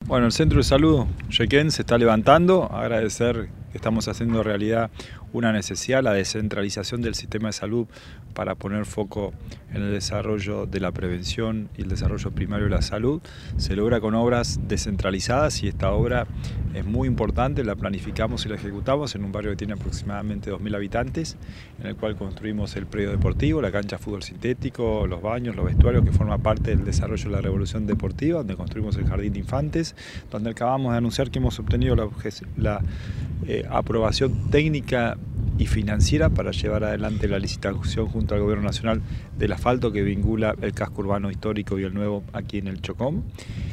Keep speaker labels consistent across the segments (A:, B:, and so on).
A: Bueno, el centro de salud Yequén se está levantando. Agradecer que estamos haciendo realidad una necesidad, la descentralización del sistema de salud para poner foco en el desarrollo de la prevención y el desarrollo primario de la salud. Se logra con obras descentralizadas y esta obra es muy importante, la planificamos y la ejecutamos en un barrio que tiene aproximadamente 2.000 habitantes, en el cual construimos el predio deportivo, la cancha de fútbol sintético, los baños, los vestuarios, que forma parte del desarrollo de la revolución deportiva, donde construimos el jardín de infantes, donde acabamos de anunciar que hemos obtenido la aprobación técnica y financiera para llevar adelante la licitación junto al Gobierno Nacional del asfalto que vincula el casco urbano histórico y el nuevo aquí en el Chocón.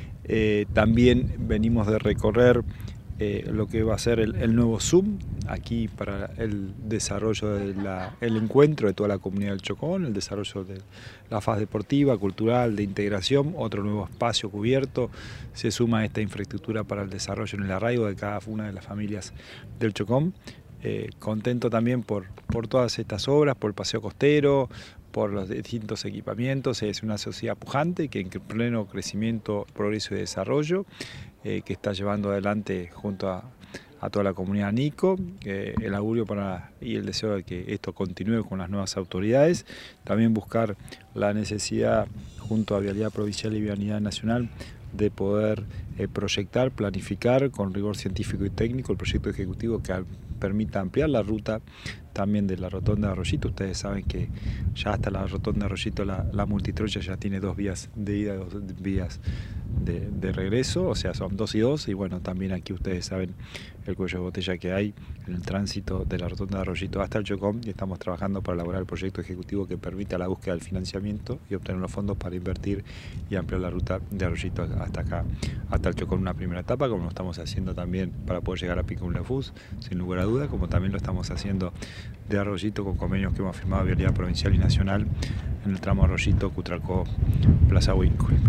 A: También venimos de recorrer lo que va a ser el nuevo Zoom aquí para el desarrollo del encuentro de toda la comunidad del Chocón, el desarrollo de la faz deportiva, cultural, de integración, otro nuevo espacio cubierto. Se suma esta infraestructura para el desarrollo en el arraigo de cada una de las familias del Chocón. Contento también por todas estas obras, por el paseo costero, por los distintos equipamientos. Es una sociedad pujante que en pleno crecimiento, progreso y desarrollo, que está llevando adelante junto a toda la comunidad Nico. El augurio y el deseo de que esto continúe con las nuevas autoridades. También buscar la necesidad junto a Vialidad Provincial y Vialidad Nacional de poder proyectar, planificar con rigor científico y técnico el proyecto ejecutivo que permita ampliar la ruta también de la rotonda de Arroyito. Ustedes saben que ya hasta la rotonda de Arroyito la multitrocha ya tiene 2 vías de ida y 2 vías de regreso, o sea, son 2 y 2, y bueno, también aquí ustedes saben el cuello de botella que hay en el tránsito de la rotonda de Arroyito hasta el Chocón, y estamos trabajando para elaborar el proyecto ejecutivo que permita la búsqueda del financiamiento y obtener los fondos para invertir y ampliar la ruta de Arroyito hasta acá, hasta el Chocón, una primera etapa, como lo estamos haciendo también para poder llegar a Picún-Lafuz, sin lugar a duda, como también lo estamos haciendo de Arroyito con convenios que hemos firmado a Vialidad Provincial y Nacional en el tramo Arroyito, Cutralcó, Plaza Huíncul.